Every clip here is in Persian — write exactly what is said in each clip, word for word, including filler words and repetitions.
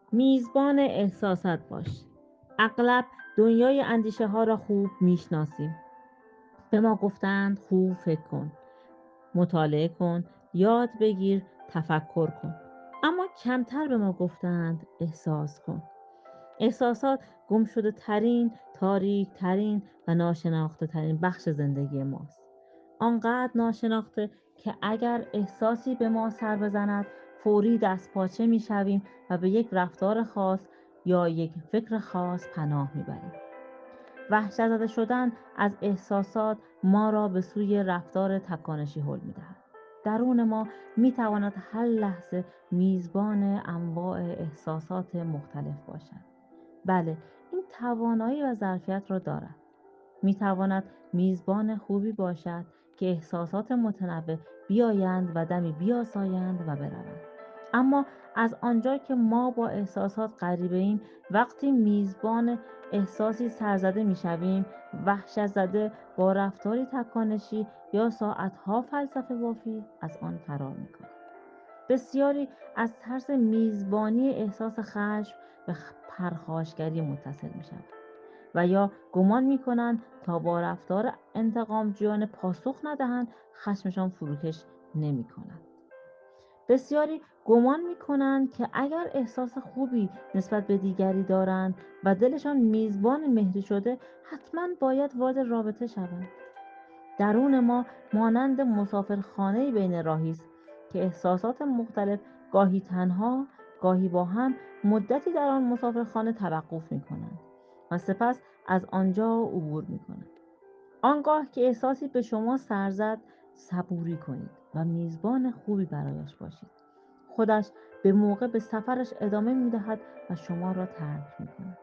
میزبان احساسات باش. اغلب دنیای اندیشه ها را خوب میشناسیم. به ما گفتند خوب فکر کن، مطالعه کن، یاد بگیر، تفکر کن. اما کمتر به ما گفتند احساس کن. احساسات گمشده ترین، تاریک ترین و ناشناخته ترین بخش زندگی ماست. آنقدر ناشناخته که اگر احساسی به ما سر بزند فوری دست پاچه می شویم و به یک رفتار خاص یا یک فکر خاص پناه می بریم. وحشت زده شدن از احساسات ما را به سوی رفتار تکانشی هل می دهد. درون ما می تواند هر لحظه میزبان انواع احساسات مختلف باشد. بله، این توانایی و ظرفیت را دارد. می تواند میزبان خوبی باشد که احساسات متنوع بیایند و دمی بیاسایند و بروند. اما از آنجا که ما با احساسات غریبه ایم، وقتی میزبان احساسی سرزده می شویم، وحشت زده با رفتاری تکانشی یا ساعتها فلسفه بافی از آن فرار می کنیم. بسیاری از ترس میزبانی احساس خشم به خ- پرخاشگری متصل می شود و یا گمان می کنند تا با رفتار انتقامجویانه پاسخ ندهند خشمشان فروکش نمی کند. بسیاری گمان می کنند که اگر احساس خوبی نسبت به دیگری دارند و دلشان میزبان مهری شده حتما باید وارد رابطه شوند. درون ما مانند مسافرخانه‌ای بین راهی است که احساسات مختلف گاهی تنها گاهی با هم مدتی در آن مسافرخانه توقف می کنند و سپس از آنجا عبور می کنند. آنگاه که احساسی به شما سر زد صبوری کنید و میزبان خوبی برایش باشید. خودش به موقع به سفرش ادامه می دهد و شما را ترک می کند.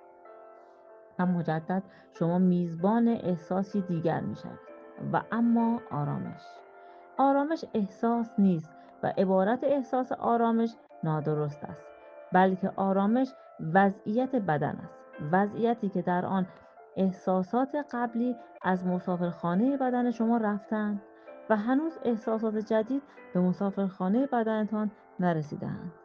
و مجدد شما میزبان احساسی دیگر می شوید. و اما آرامش آرامش احساس نیست و عبارت احساس آرامش نادرست است، بلکه آرامش وضعیت بدن است، وضعیتی که در آن احساسات قبلی از مسافرخانه بدن شما رفتند و هنوز احساسات جدید به مسافرخانه بدنتان نرسیده‌اند.